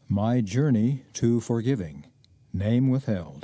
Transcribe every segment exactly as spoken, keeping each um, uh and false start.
My Journey to Forgiving. Name withheld.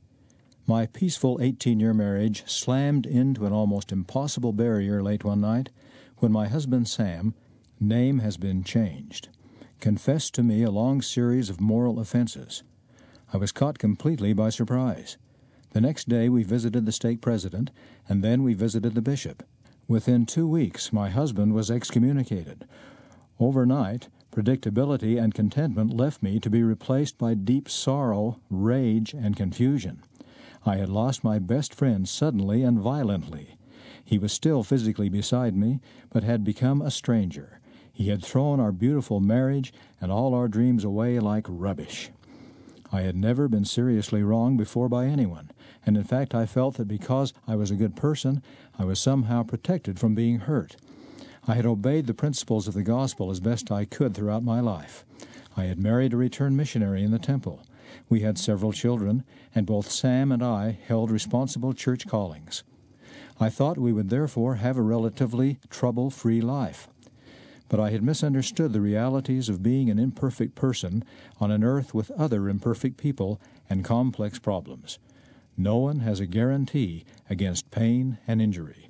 My peaceful eighteen-year marriage slammed into an almost impossible barrier late one night when my husband Sam, name has been changed, confessed to me a long series of moral offenses. I was caught completely by surprise. The next day we visited the stake president, and then we visited the bishop. Within two weeks my husband was excommunicated. Overnight, predictability and contentment left me to be replaced by deep sorrow, rage, and confusion. I had lost my best friend suddenly and violently. He was still physically beside me, but had become a stranger. He had thrown our beautiful marriage and all our dreams away like rubbish. I had never been seriously wronged before by anyone, and in fact I felt that because I was a good person, I was somehow protected from being hurt. I had obeyed the principles of the gospel as best I could throughout my life. I had married a returned missionary in the temple. We had several children, and both Sam and I held responsible church callings. I thought we would therefore have a relatively trouble-free life. But I had misunderstood the realities of being an imperfect person on an earth with other imperfect people and complex problems. No one has a guarantee against pain and injury.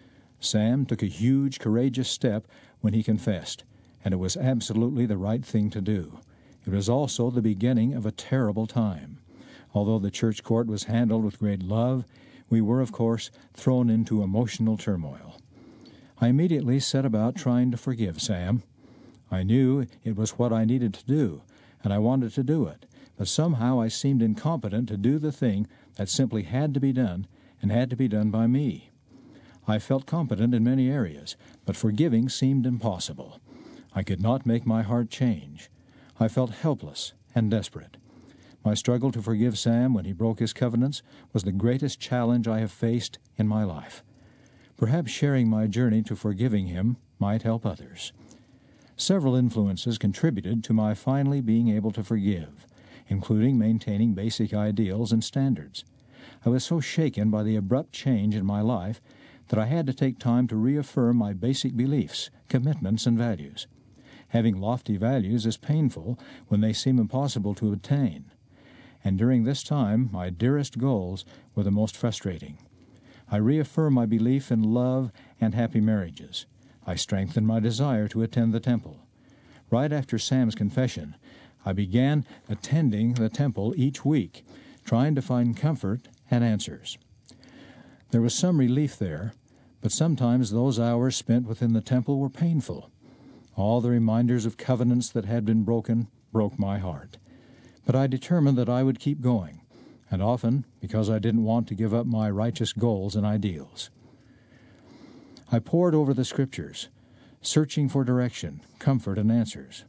Sam took a huge, courageous step when he confessed, and it was absolutely the right thing to do. It was also the beginning of a terrible time. Although the church court was handled with great love, we were, of course, thrown into emotional turmoil. I immediately set about trying to forgive Sam. I knew it was what I needed to do, and I wanted to do it, but somehow I seemed incompetent to do the thing that simply had to be done, and had to be done by me. I felt competent in many areas, but forgiving seemed impossible. I could not make my heart change. I felt helpless and desperate. My struggle to forgive Sam when he broke his covenants was the greatest challenge I have faced in my life. Perhaps sharing my journey to forgiving him might help others. Several influences contributed to my finally being able to forgive, including maintaining basic ideals and standards. I was so shaken by the abrupt change in my life that I had to take time to reaffirm my basic beliefs, commitments, and values. Having lofty values is painful when they seem impossible to attain. And during this time, my dearest goals were the most frustrating. I reaffirmed my belief in love and happy marriages. I strengthened my desire to attend the temple. Right after Sam's confession, I began attending the temple each week, trying to find comfort and answers. There was some relief there, but sometimes those hours spent within the temple were painful. All the reminders of covenants that had been broken broke my heart. But I determined that I would keep going, and often because I didn't want to give up my righteous goals and ideals. I pored over the Scriptures, searching for direction, comfort, and answers.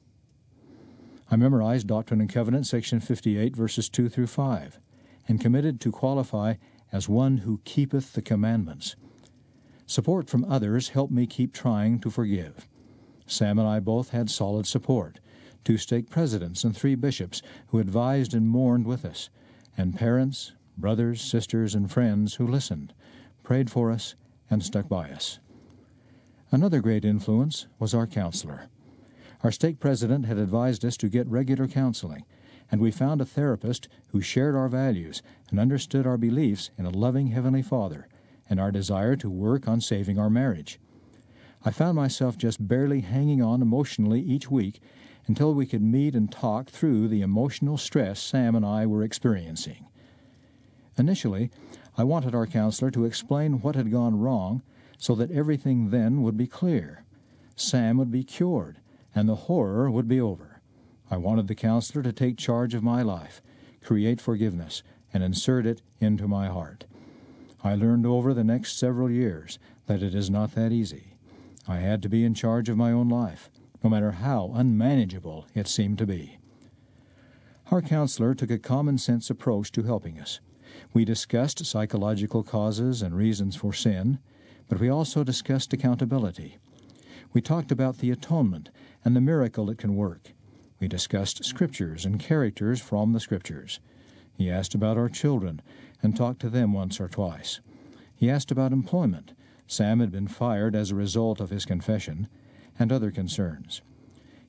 I memorized Doctrine and Covenants, section fifty-eight, verses two through five, and committed to qualify as one who keepeth the commandments. Support from others helped me keep trying to forgive. Sam and I both had solid support, two stake presidents and three bishops who advised and mourned with us, and parents, brothers, sisters, and friends who listened, prayed for us, and stuck by us. Another great influence was our counselor. Our stake president had advised us to get regular counseling, and we found a therapist who shared our values and understood our beliefs in a loving Heavenly Father and our desire to work on saving our marriage. I found myself just barely hanging on emotionally each week until we could meet and talk through the emotional stress Sam and I were experiencing. Initially, I wanted our counselor to explain what had gone wrong so that everything then would be clear. Sam would be cured, and the horror would be over. I wanted the counselor to take charge of my life, create forgiveness, and insert it into my heart. I learned over the next several years that it is not that easy. I had to be in charge of my own life, no matter how unmanageable it seemed to be. Our counselor took a common-sense approach to helping us. We discussed psychological causes and reasons for sin, but we also discussed accountability. We talked about the atonement and the miracle it can work. We discussed scriptures and characters from the scriptures. He asked about our children and talked to them once or twice. He asked about employment. Sam had been fired as a result of his confession, and other concerns.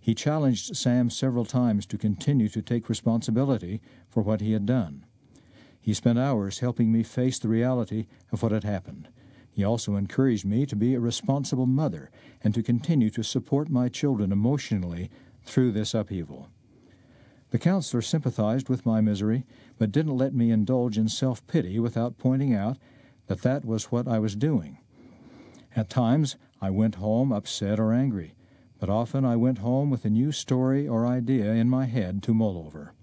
He challenged Sam several times to continue to take responsibility for what he had done. He spent hours helping me face the reality of what had happened. He also encouraged me to be a responsible mother and to continue to support my children emotionally through this upheaval. The counselor sympathized with my misery, but didn't let me indulge in self-pity without pointing out that that was what I was doing. At times, I went home upset or angry, but often I went home with a new story or idea in my head to mull over.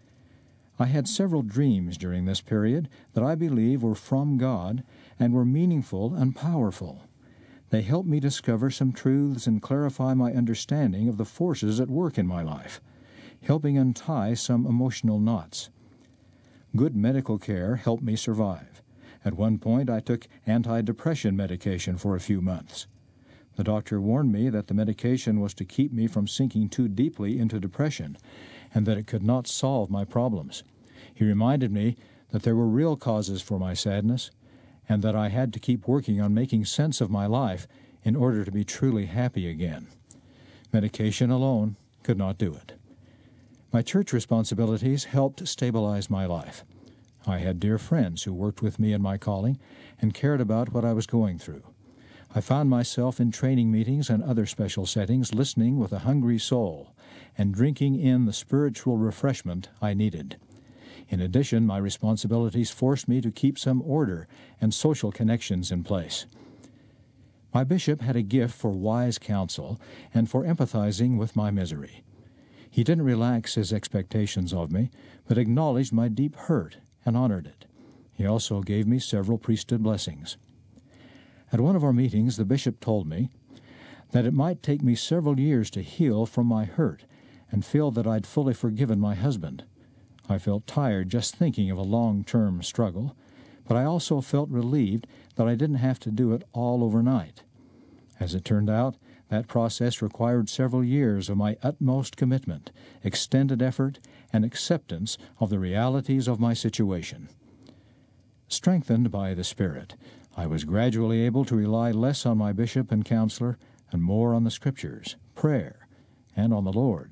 I had several dreams during this period that I believe were from God and were meaningful and powerful. They helped me discover some truths and clarify my understanding of the forces at work in my life, helping untie some emotional knots. Good medical care helped me survive. At one point, I took antidepressant medication for a few months. The doctor warned me that the medication was to keep me from sinking too deeply into depression, and that it could not solve my problems. He reminded me that there were real causes for my sadness, and that I had to keep working on making sense of my life in order to be truly happy again. Medication alone could not do it. My church responsibilities helped stabilize my life. I had dear friends who worked with me in my calling and cared about what I was going through. I found myself in training meetings and other special settings listening with a hungry soul and drinking in the spiritual refreshment I needed. In addition, my responsibilities forced me to keep some order and social connections in place. My bishop had a gift for wise counsel and for empathizing with my misery. He didn't relax his expectations of me, but acknowledged my deep hurt and honored it. He also gave me several priesthood blessings. At one of our meetings, the bishop told me that it might take me several years to heal from my hurt and feel that I'd fully forgiven my husband. I felt tired just thinking of a long-term struggle, but I also felt relieved that I didn't have to do it all overnight. As it turned out, that process required several years of my utmost commitment, extended effort, and acceptance of the realities of my situation. Strengthened by the Spirit, I was gradually able to rely less on my bishop and counselor and more on the Scriptures, prayer, and on the Lord.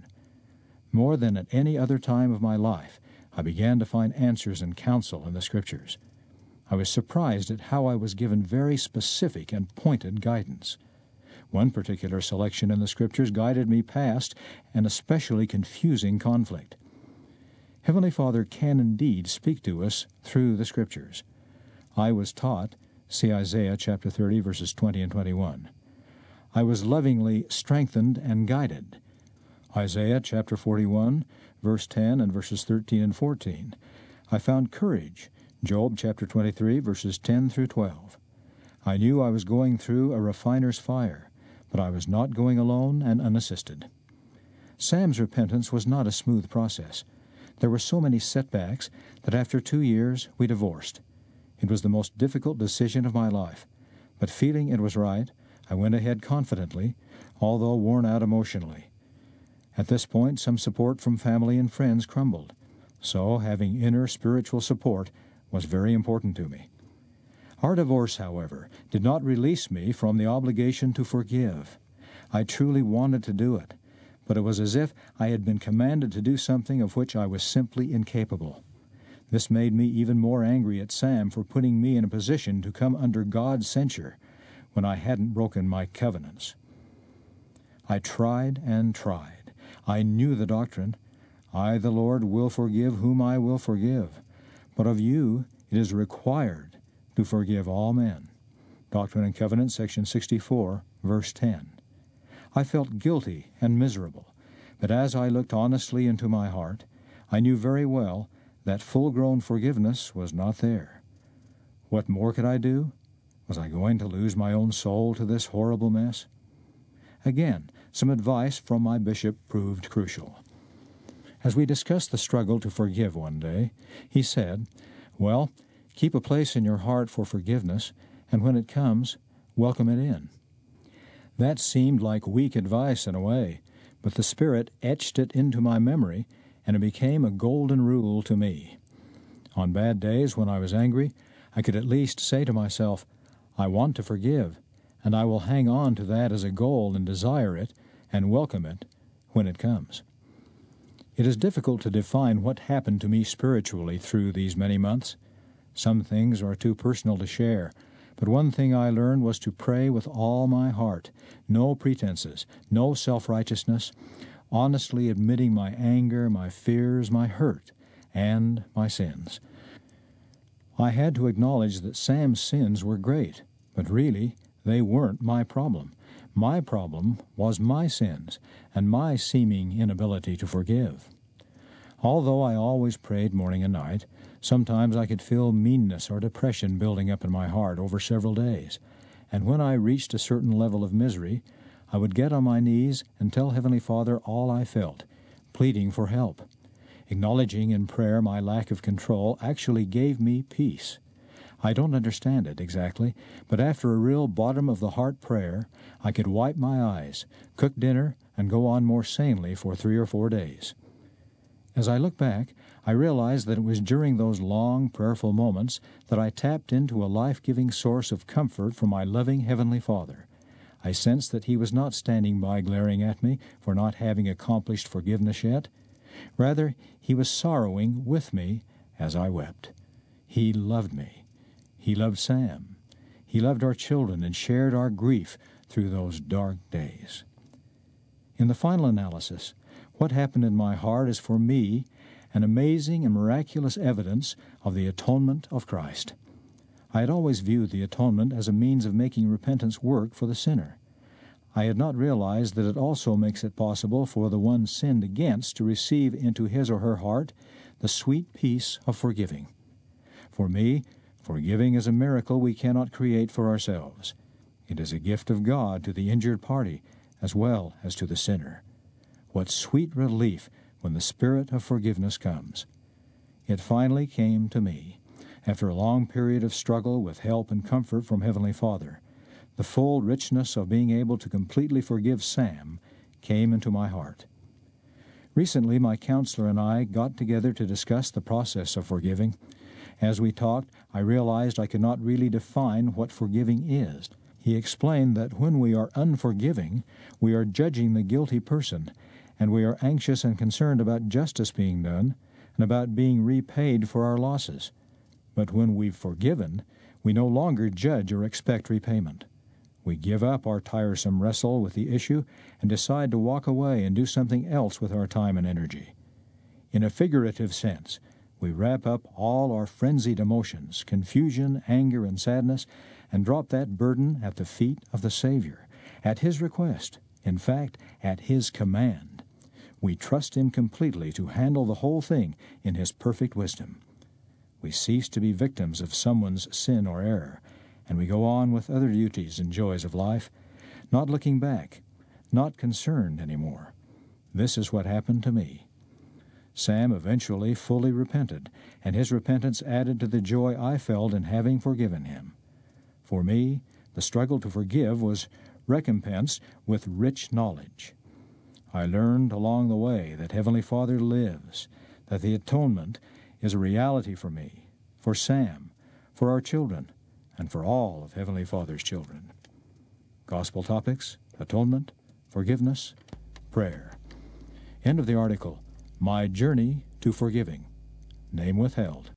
More than at any other time of my life, I began to find answers and counsel in the Scriptures. I was surprised at how I was given very specific and pointed guidance. One particular selection in the Scriptures guided me past an especially confusing conflict. Heavenly Father can indeed speak to us through the Scriptures. I was taught, see Isaiah chapter thirty, verses twenty and twenty-one. I was lovingly strengthened and guided. Isaiah chapter forty-one, verse ten and verses thirteen and fourteen. I found courage. Job chapter twenty-three, verses ten through twelve. I knew I was going through a refiner's fire, but I was not going alone and unassisted. Sam's repentance was not a smooth process. There were so many setbacks that after two years we divorced. It was the most difficult decision of my life, but feeling it was right, I went ahead confidently, although worn out emotionally. At this point, some support from family and friends crumbled, so having inner spiritual support was very important to me. Our divorce, however, did not release me from the obligation to forgive. I truly wanted to do it, but it was as if I had been commanded to do something of which I was simply incapable. This made me even more angry at Sam for putting me in a position to come under God's censure when I hadn't broken my covenants. I tried and tried. I knew the doctrine. I, the Lord, will forgive whom I will forgive. But of you it is required to forgive all men. Doctrine and Covenants, section sixty-four, verse ten. I felt guilty and miserable, but as I looked honestly into my heart, I knew very well that full-grown forgiveness was not there. What more could I do? Was I going to lose my own soul to this horrible mess? Again, some advice from my bishop proved crucial. As we discussed the struggle to forgive one day, he said, "Well, keep a place in your heart for forgiveness, and when it comes, welcome it in." That seemed like weak advice in a way, but the Spirit etched it into my memory, and it became a golden rule to me. On bad days when I was angry, I could at least say to myself, "I want to forgive, and I will hang on to that as a goal and desire it and welcome it when it comes. It is difficult to define what happened to me spiritually through these many months. Some things are too personal to share, but one thing I learned was to pray with all my heart, no pretenses, no self-righteousness, honestly admitting my anger, my fears, my hurt, and my sins. I had to acknowledge that Sam's sins were great, but really they weren't my problem. My problem was my sins and my seeming inability to forgive. Although I always prayed morning and night, sometimes I could feel meanness or depression building up in my heart over several days, and when I reached a certain level of misery, I would get on my knees and tell Heavenly Father all I felt, pleading for help. Acknowledging in prayer my lack of control actually gave me peace. I don't understand it exactly, but after a real bottom-of-the-heart prayer, I could wipe my eyes, cook dinner, and go on more sanely for three or four days. As I look back, I realize that it was during those long, prayerful moments that I tapped into a life-giving source of comfort from my loving Heavenly Father. I sensed that He was not standing by glaring at me for not having accomplished forgiveness yet. Rather, He was sorrowing with me as I wept. He loved me. He loved Sam. He loved our children and shared our grief through those dark days. In the final analysis, what happened in my heart is for me an amazing and miraculous evidence of the atonement of Christ. I had always viewed the atonement as a means of making repentance work for the sinner. I had not realized that it also makes it possible for the one sinned against to receive into his or her heart the sweet peace of forgiving. For me, forgiving is a miracle we cannot create for ourselves. It is a gift of God to the injured party as well as to the sinner. What sweet relief when the Spirit of forgiveness comes. It finally came to me, after a long period of struggle with help and comfort from Heavenly Father. The full richness of being able to completely forgive Sam came into my heart. Recently, my counselor and I got together to discuss the process of forgiving. As we talked, I realized I could not really define what forgiving is. He explained that when we are unforgiving, we are judging the guilty person, and we are anxious and concerned about justice being done and about being repaid for our losses. But when we've forgiven, we no longer judge or expect repayment. We give up our tiresome wrestle with the issue and decide to walk away and do something else with our time and energy. In a figurative sense, we wrap up all our frenzied emotions, confusion, anger, and sadness, and drop that burden at the feet of the Savior, at His request, in fact, at His command. We trust Him completely to handle the whole thing in His perfect wisdom. We cease to be victims of someone's sin or error, and we go on with other duties and joys of life, not looking back, not concerned anymore. This is what happened to me. Sam eventually fully repented, and his repentance added to the joy I felt in having forgiven him. For me, the struggle to forgive was recompensed with rich knowledge. I learned along the way that Heavenly Father lives, that the atonement is a reality for me, for Sam, for our children, and for all of Heavenly Father's children. Gospel topics: atonement, forgiveness, prayer. End of the article. My Journey to Forgiving. Name withheld.